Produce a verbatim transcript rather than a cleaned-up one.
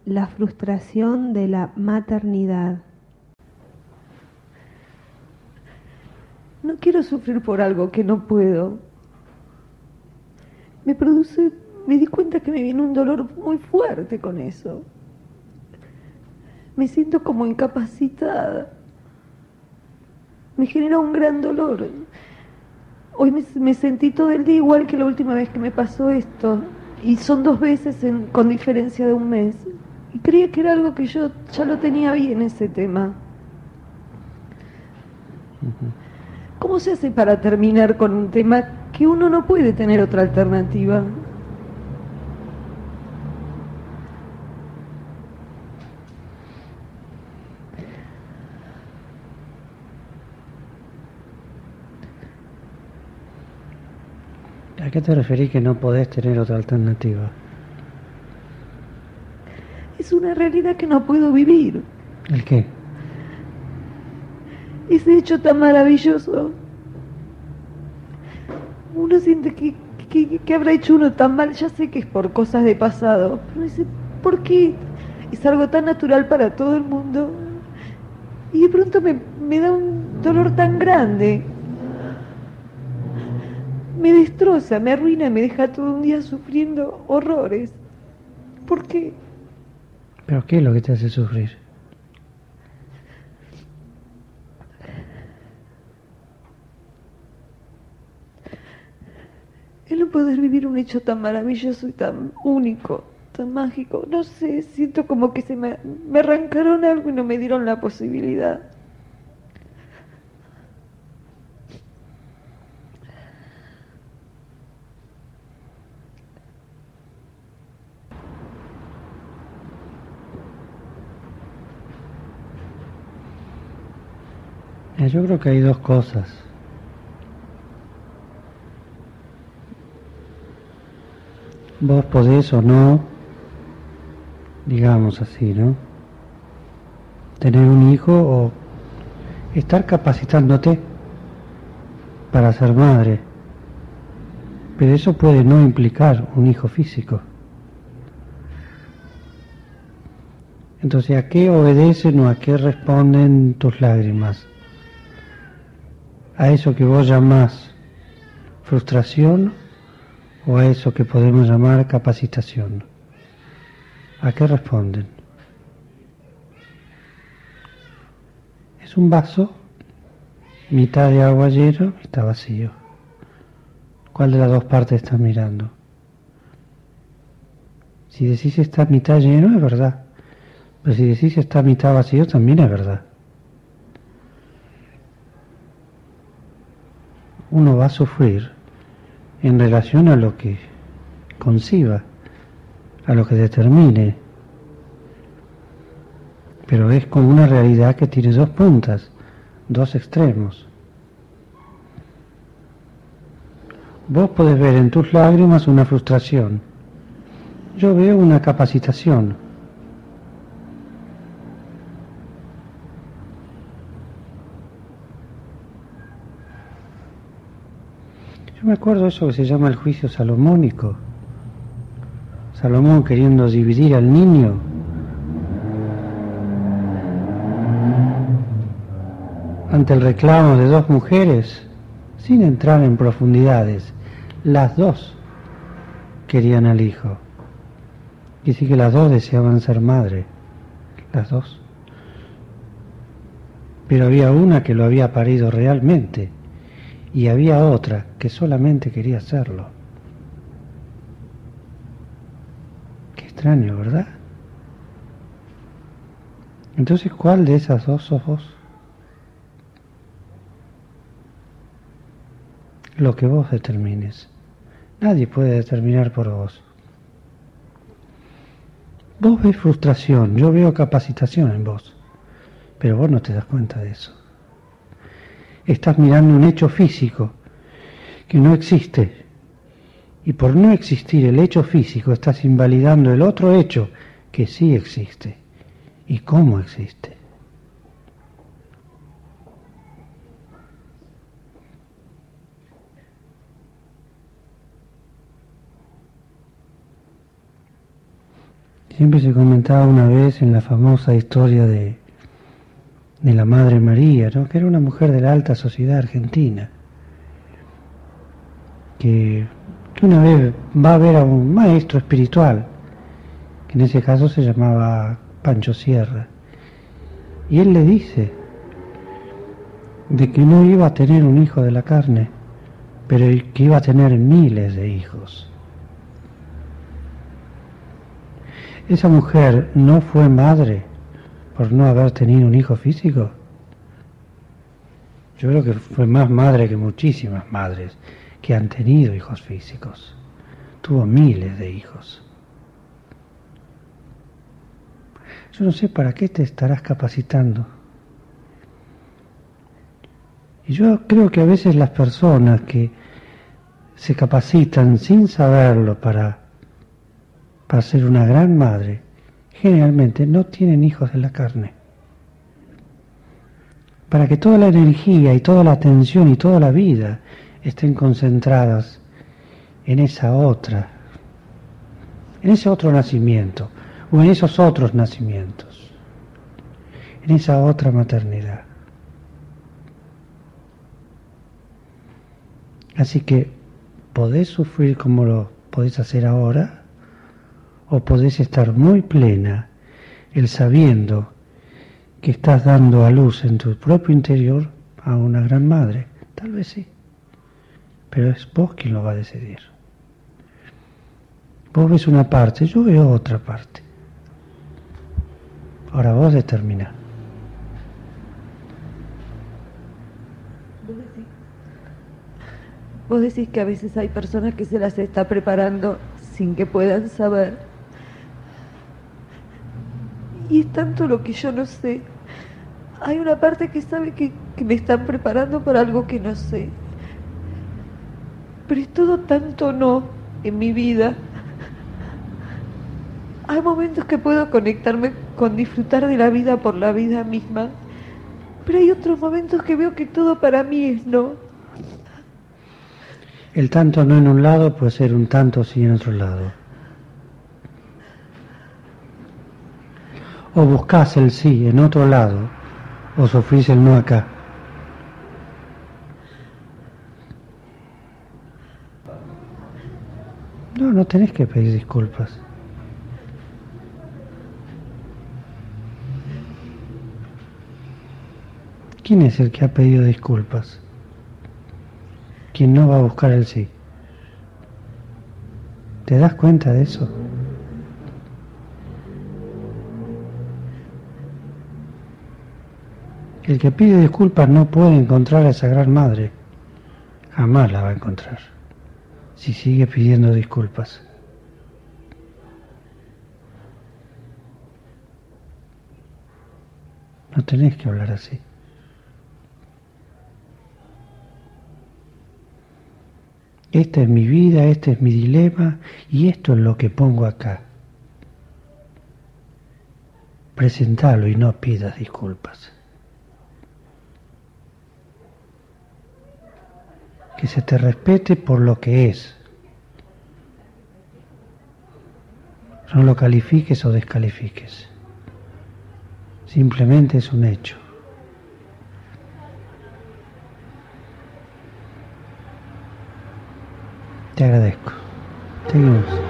la frustración de la maternidad. No quiero sufrir por algo que no puedo. Me produce, me di cuenta que me viene un dolor muy fuerte con eso. Me siento como incapacitada. Me genera un gran dolor. Hoy me, me sentí todo el día igual que la última vez que me pasó esto. Y son dos veces en, con diferencia de un mes. Y creía que era algo que yo ya lo tenía bien, ese tema. Uh-huh. ¿Cómo se hace para terminar con un tema que uno no puede tener otra alternativa? ¿A qué te referís que no podés tener otra alternativa? Es una realidad que no puedo vivir. ¿El qué? Ese hecho tan maravilloso. Uno siente que, que, que habrá hecho uno tan mal. Ya sé que es por cosas de pasado, pero dice, ¿por qué? Es algo tan natural para todo el mundo. Y de pronto me, me da un dolor tan grande. Me destroza, me arruina, me deja todo un día sufriendo horrores. ¿Por qué? ¿Pero qué es lo que te hace sufrir? El no poder vivir un hecho tan maravilloso y tan único, tan mágico. No sé, siento como que se me, me arrancaron algo y no me dieron la posibilidad. Yo creo que hay dos cosas. Vos podés o no, digamos así, ¿no? Tener un hijo o estar capacitándote para ser madre. Pero eso puede no implicar un hijo físico. Entonces, ¿a qué obedecen o a qué responden tus lágrimas? ¿A eso que vos llamás frustración o a eso que podemos llamar capacitación? ¿A qué responden? Es un vaso, mitad de agua lleno, mitad vacío. ¿Cuál de las dos partes estás mirando? Si decís está mitad lleno, es verdad. Pero si decís está mitad vacío, también es verdad. Uno va a sufrir en relación a lo que conciba, a lo que determine. Pero es como una realidad que tiene dos puntas, dos extremos. Vos podés ver en tus lágrimas una frustración. Yo veo una capacitación. Yo me acuerdo de eso que se llama el juicio salomónico. Salomón queriendo dividir al niño. Ante el reclamo de dos mujeres, sin entrar en profundidades, las dos querían al hijo. Y sí que las dos deseaban ser madre, las dos. Pero había una que lo había parido realmente y había otra que solamente quería serlo. Qué extraño, ¿verdad? Entonces, ¿cuál de esas dos sos vos? Lo que vos determines. Nadie puede determinar por vos. Vos ves frustración, yo veo capacitación en vos, pero vos no te das cuenta de eso. Estás mirando un hecho físico que no existe, y por no existir el hecho físico estás invalidando el otro hecho que sí existe. ¿Y cómo existe? Siempre se comentaba una vez en la famosa historia de, de la Madre María, ¿no? Que era una mujer de la alta sociedad argentina, que, que una vez va a ver a un maestro espiritual, que en ese caso se llamaba Pancho Sierra, y él le dice de que no iba a tener un hijo de la carne, pero que iba a tener miles de hijos. ¿Esa mujer no fue madre por no haber tenido un hijo físico? Yo creo que fue más madre que muchísimas madres que han tenido hijos físicos. Tuvo miles de hijos. Yo no sé para qué te estarás capacitando. Y yo creo que a veces las personas que se capacitan sin saberlo para, para ser una gran madre, generalmente no tienen hijos de la carne. Para que toda la energía y toda la atención y toda la vida estén concentradas en esa otra, en ese otro nacimiento, o en esos otros nacimientos, en esa otra maternidad. Así que podés sufrir como lo podés hacer ahora, o podés estar muy plena, el sabiendo que estás dando a luz en tu propio interior a una gran madre. Tal vez sí, pero es vos quien lo va a decidir. Vos ves una parte, yo veo otra parte. Ahora vos determinás. ¿Vos decís? Vos decís que a veces hay personas que se las está preparando sin que puedan saber. Y es tanto lo que yo no sé. Hay una parte que sabe que, que me están preparando para algo que no sé. Pero es todo tanto no en mi vida. Hay momentos que puedo conectarme con disfrutar de la vida por la vida misma. Pero hay otros momentos que veo que todo para mí es no. El tanto no en un lado puede ser un tanto sí en otro lado. O buscás el sí en otro lado, o sufrís el no acá. No, no tenés que pedir disculpas. ¿Quién es el que ha pedido disculpas? ¿Quién no va a buscar el sí? ¿Te das cuenta de eso? El que pide disculpas no puede encontrar a esa gran madre. Jamás la va a encontrar si sigue pidiendo disculpas. No tenés que hablar así. Esta es mi vida, este es mi dilema y esto es lo que pongo acá. Presentalo y no pidas disculpas. Que se te respete por lo que es. No lo califiques o descalifiques. Simplemente es un hecho. Te agradezco. Seguimos.